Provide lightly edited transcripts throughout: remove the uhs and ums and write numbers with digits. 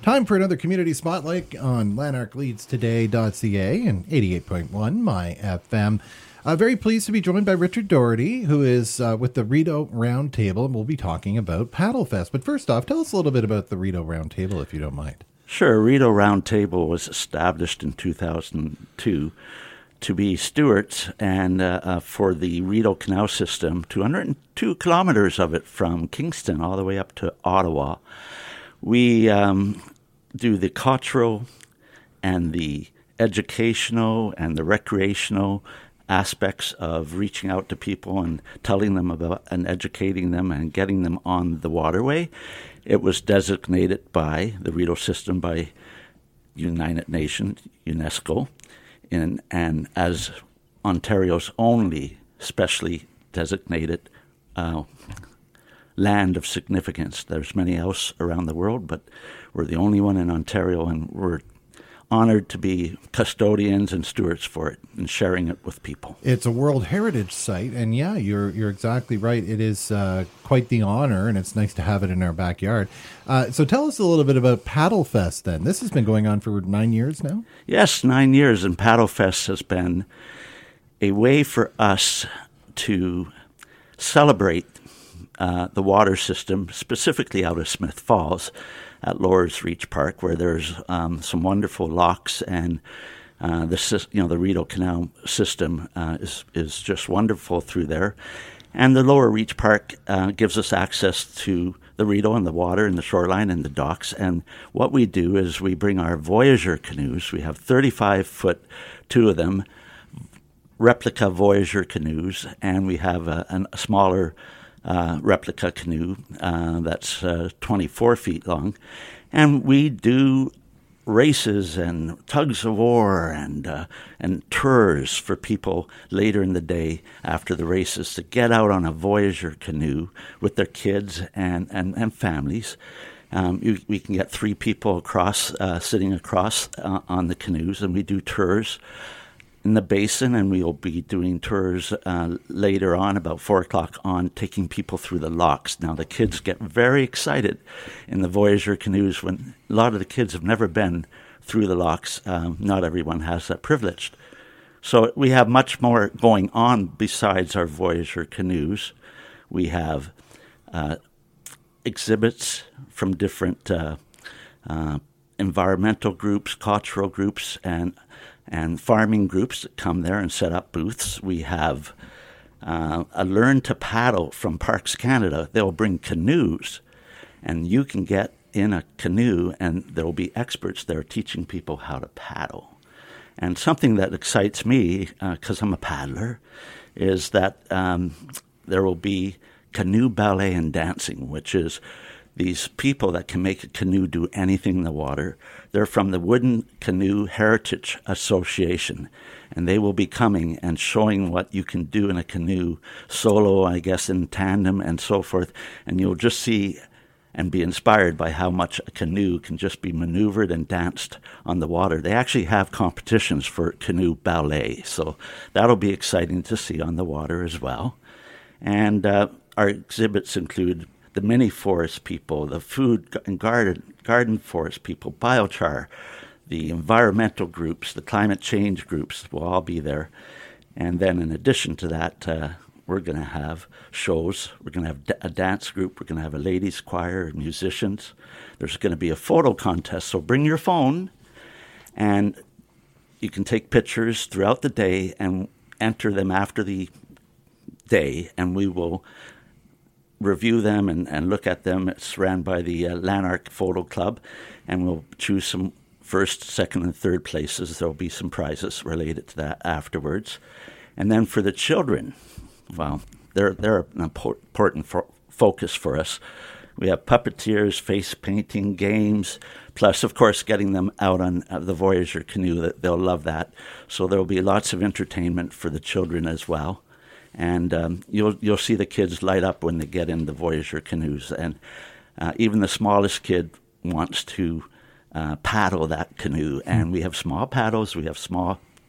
Time for another community spotlight on lanarkleadstoday.ca and 88.1 My FM. Very pleased to be joined by Richard Doherty, who is with the Rideau Roundtable, and we'll be talking about Paddlefest. But first off, tell us a little bit about the Rideau Roundtable, if you don't mind. Sure. Rideau Roundtable was established in 2002 to be stewards and for the Rideau Canal System, 202 kilometers of it from Kingston all the way up to Ottawa. We do the cultural and the educational and the recreational aspects of reaching out to people and telling them about and educating them and getting them on the waterway. It was designated by the Rideau system by United Nations, UNESCO, and as Ontario's only specially designated land of significance. There's many else around the world, but we're the only one in Ontario, and we're honored to be custodians and stewards for it and sharing it with people. It's a World Heritage Site, and yeah, you're exactly right. It is quite the honor, and it's nice to have it in our backyard. So tell us a little bit about Paddlefest then. This has been going on for 9 years now? Yes, 9 years, and Paddlefest has been a way for us to celebrate the water system, specifically out of Smith Falls at Lower Reach Park, where there's some wonderful locks, and the Rideau Canal system is just wonderful through there. And the Lower Reach Park gives us access to the Rideau and the water and the shoreline and the docks. And what we do is we bring our Voyager canoes. We have 35-foot, two of them, replica Voyager canoes, and we have a smaller replica canoe that's 24 feet long. And we do races and tugs of war and tours for people later in the day after the races to get out on a Voyager canoe with their kids and families. We can get 3 people across, sitting across on the canoes, and we do tours in the basin, and we'll be doing tours later on, about 4 o'clock on, taking people through the locks. Now, the kids get very excited in the Voyager canoes when a lot of the kids have never been through the locks. Not everyone has that privilege. So we have much more going on besides our Voyager canoes. We have exhibits from different environmental groups, cultural groups, and farming groups that come there and set up booths. We have a Learn to Paddle from Parks Canada. They'll bring canoes, and you can get in a canoe, and there will be experts there teaching people how to paddle. And something that excites me, because I'm a paddler, is that there will be canoe ballet and dancing, which is these people that can make a canoe do anything in the water. They're from the Wooden Canoe Heritage Association, and they will be coming and showing what you can do in a canoe, solo, I guess, in tandem, and so forth. And you'll just see and be inspired by how much a canoe can just be maneuvered and danced on the water. They actually have competitions for canoe ballet, so that'll be exciting to see on the water as well. And our exhibits include the mini forest people, the food and garden forest people, biochar, the environmental groups, the climate change groups will all be there. And then in addition to that, we're going to have shows. We're going to have a dance group. We're going to have a ladies' choir, musicians. There's going to be a photo contest. So bring your phone, and you can take pictures throughout the day and enter them after the day, and we will review them and look at them. It's ran by the Lanark Photo Club, and we'll choose some first, second, and third places. There'll be some prizes related to that afterwards. And then for the children, well, they're an important focus for us. We have puppeteers, face painting, games, plus, of course, getting them out on the Voyager canoe. They'll love that. So there'll be lots of entertainment for the children as well. And you'll see the kids light up when they get in the Voyager canoes. And even the smallest kid wants to paddle that canoe. And we have small paddles, we have small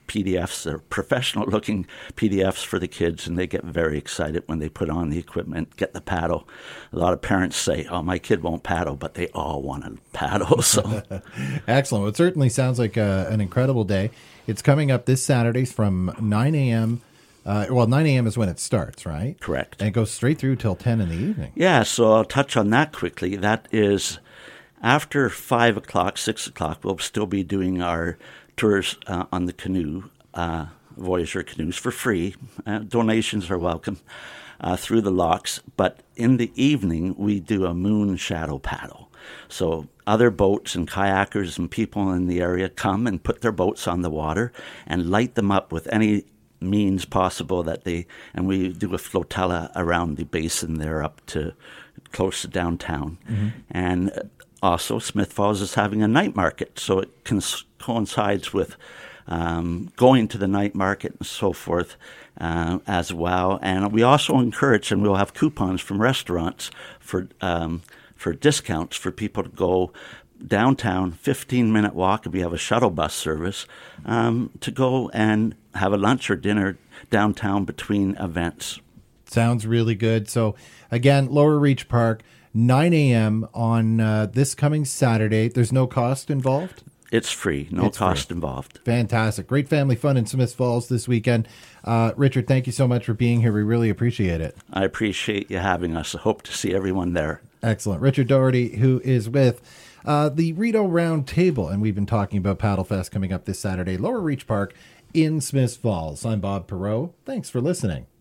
PDFs. They're professional-looking PDFs for the kids, and they get very excited when they put on the equipment, get the paddle. A lot of parents say, "Oh, my kid won't paddle," but they all want to paddle. So, excellent. Well, it certainly sounds like an incredible day. It's coming up this Saturday from 9 a.m. 9 a.m. is when it starts, right? Correct. And it goes straight through till 10 in the evening. Yeah, so I'll touch on that quickly. That is after 5 o'clock, 6 o'clock, we'll still be doing our tours on the canoe, Voyager canoes, for free. Donations are welcome through the locks. But in the evening, we do a moon shadow paddle. So other boats and kayakers and people in the area come and put their boats on the water and light them up with any means possible and we do a flotilla around the basin there up to close to downtown. Mm-hmm. And also Smith Falls is having a night market, so it coincides with going to the night market and so forth as well. And we also encourage, and we'll have coupons from restaurants for discounts for people to go downtown, 15-minute walk, if we have a shuttle bus service, to go and have a lunch or dinner downtown between events. Sounds really good. So, again, Lower Reach Park, 9 a.m. on this coming Saturday. There's no cost involved? It's free. No cost involved. Fantastic. Great family fun in Smith Falls this weekend. Richard, thank you so much for being here. We really appreciate it. I appreciate you having us. I hope to see everyone there. Excellent. Richard Doherty, who is with the Rideau Round Table, and we've been talking about Paddle Fest coming up this Saturday, Lower Reach Park in Smith Falls. I'm Bob Perreault. Thanks for listening.